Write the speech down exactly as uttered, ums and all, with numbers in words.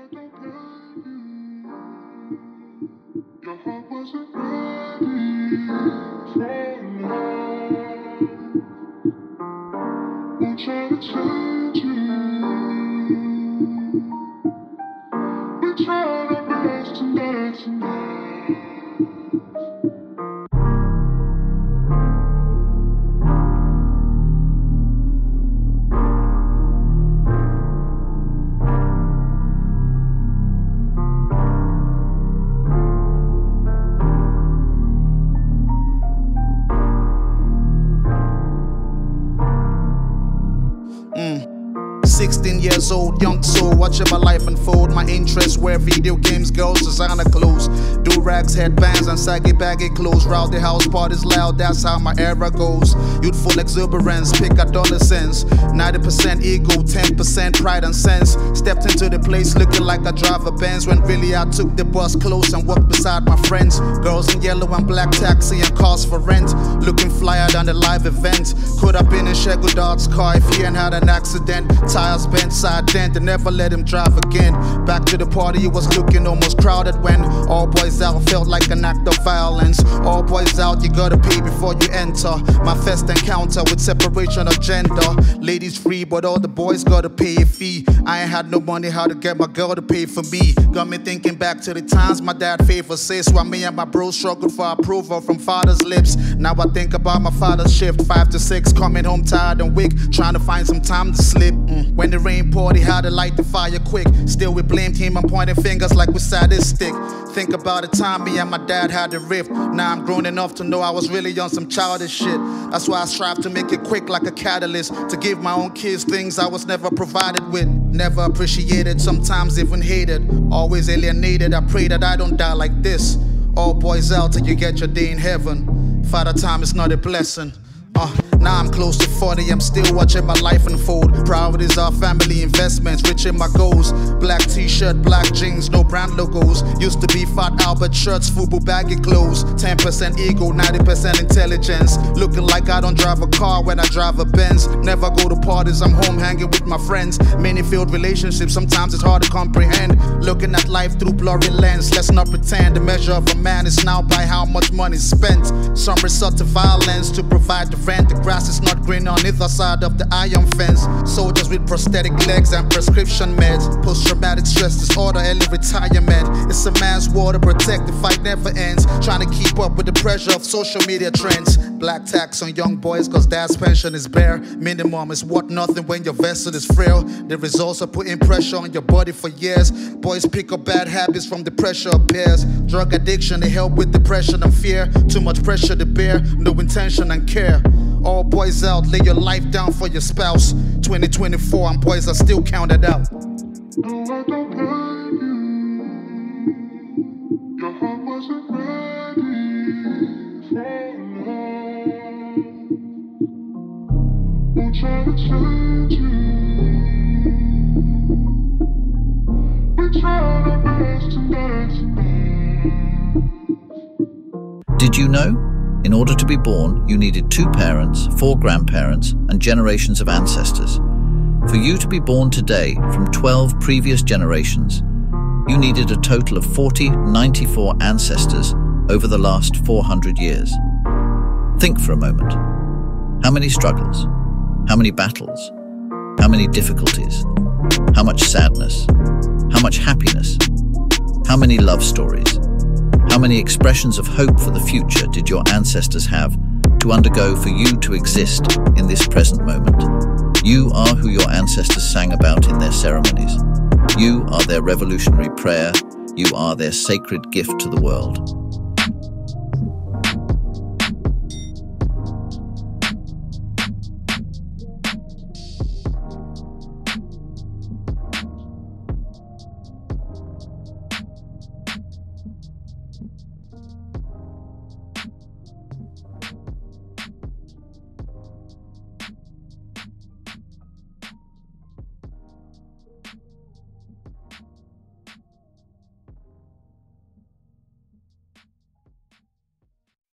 Your heart wasn't ready for love. Won't try to change you. We tried our best tonight, tonight. sixteen years old, young soul, watching my life unfold. My interests were video games, girls, designer clothes, do-rags, headbands, and saggy baggy clothes. Rowdy house parties loud, that's how my era goes. Youthful exuberance, pick adolescence. ninety percent ego, ten percent pride and sense. Stepped into the place looking like I drive a Benz, when really I took the bus close and walked beside my friends. Girls in yellow and black, taxi and cars for rent, looking flyer than the live event. Could have been in Shego Dart's car if he hadn't had an accident. Tires bent, side dent, and never let him drive again. Back to the party, it was looking almost crowded when all boys out felt like an act of violence. All boys out, you gotta pay before you enter. My first encounter with separation of gender. Ladies free, but all the boys gotta pay a fee. I ain't had no money, how to get my girl to pay for me. Got me thinking back to the times my dad favored sis, while me and my bros struggled for approval from father's lips. Now I think about my father's shift, five to six, coming home tired and weak, trying to find some time to slip. Mm. When the rain poured, he had to light the fire quick. Still we blamed him and pointing fingers like we sadistic. Think about the time me and my dad had a rift. Now I'm grown enough to know I was really on some childish shit. That's why I strive to make it quick like a catalyst, to give my own kids things I was never provided with. Never appreciated, sometimes even hated. Always alienated, I pray that I don't die like this. All boys out till you get your day in heaven. Father time is not a blessing. Uh, now I'm close to forty, I'm still watching my life unfold. Priorities are family investments, reaching my goals. Black t-shirt, black jeans, no brand logos. Used to be Fat Albert shirts, FUBU baggy clothes. ten percent ego, ninety percent intelligence. Looking like I don't drive a car when I drive a Benz. Never go to parties, I'm home hanging with my friends. Many failed relationships, sometimes it's hard to comprehend. Looking at life through blurry lens, let's not pretend the measure of a man is now by how much money spent. Some resort to violence to provide the rent. The grass is not green on either side of the iron fence. Soldiers with prosthetic legs and prescription meds. Post-traumatic stress disorder, early retirement. It's a man's war to protect, the fight never ends. Trying to keep up with the pressure of social media trends. Black tax on young boys cause dad's pension is bare. Minimum is worth nothing when your vessel is frail. The results are putting pressure on your body for years. Boys pick up bad habits from the pressure of peers. Drug addiction, they help with depression and fear. Too much pressure to bear, no intention and care. All boys out, lay your life down for your spouse. twenty twenty-four, and boys are still counted out. No, I don't blame you. Your heart wasn't ready for love. Won't try to change you. We tried our best tonight, tonight. Did you know? In order to be born, you needed two parents, four grandparents, and generations of ancestors. For you to be born today from twelve previous generations, you needed a total of forty ninety-four ancestors over the last four hundred years. Think for a moment. How many struggles? How many battles? How many difficulties? How much sadness? How much happiness? How many love stories? How many expressions of hope for the future did your ancestors have to undergo for you to exist in this present moment? You are who your ancestors sang about in their ceremonies. You are their revolutionary prayer. You are their sacred gift to the world.